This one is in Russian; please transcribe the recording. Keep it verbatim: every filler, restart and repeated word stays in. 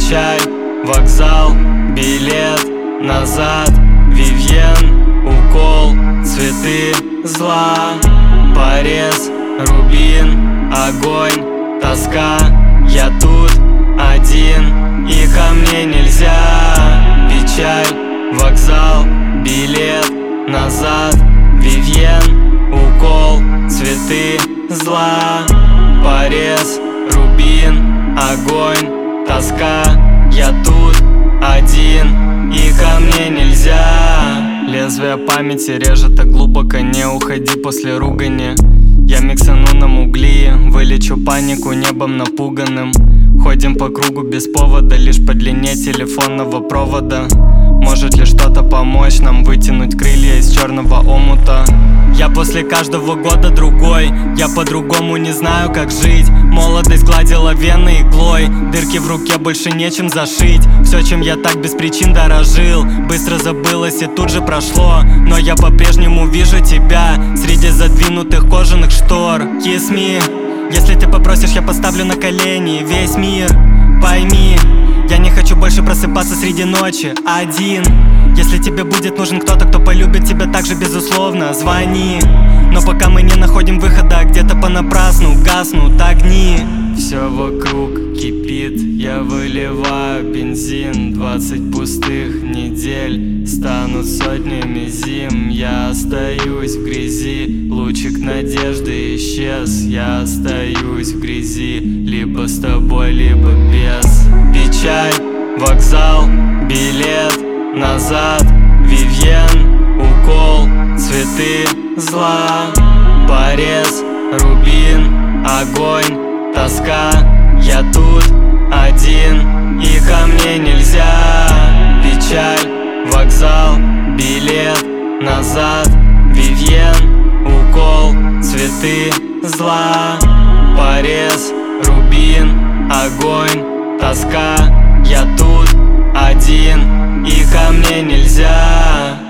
Печаль, вокзал, билет назад, Вивьен, укол, цветы зла, порез, рубин, огонь, тоска. Я тут один, и ко мне нельзя. Печаль, вокзал, билет назад, Вивьен, укол, цветы зла, порез, рубин, огонь, тоска. Я тут один, и ко мне нельзя. Лезвие памяти режет так глубоко, не уходи после ругани. Я миксану на мугли, вылечу панику небом напуганным. Ходим по кругу без повода, лишь по длине телефонного провода. Может ли что-то помочь нам вытянуть крылья из черного омута? Я после каждого года другой, я по-другому не знаю, как жить. Молодость гладила вены иглой, дырки в руке больше нечем зашить. Все, чем я так без причин дорожил, быстро забылось и тут же прошло. Но я по-прежнему вижу тебя среди задвинутых кожаных штор. Kiss me, если ты попросишь, я поставлю на колени весь мир. Пойми, я не хочу больше просыпаться среди ночи один. Если тебе будет нужен кто-то, кто полюбит тебя так же безусловно, звони. Но пока мы не находим выхода, где-то понапрасну гаснут огни. Все вокруг кипит, я выливаю бензин. Двадцать пустых недель станут сотнями зим. Я остаюсь в грязи, лучик надежды исчез. Я остаюсь в грязи, либо с тобой, либо без. Печаль, вокзал, билет назад, Вивьен, укол, цветы зла, порез, рубин, огонь, тоска. Я тут один, и ко мне нельзя. Печаль, вокзал, билет назад, Вивьен, укол, цветы зла, порез, рубин, огонь, тоска. Я тут один, и ко мне нельзя.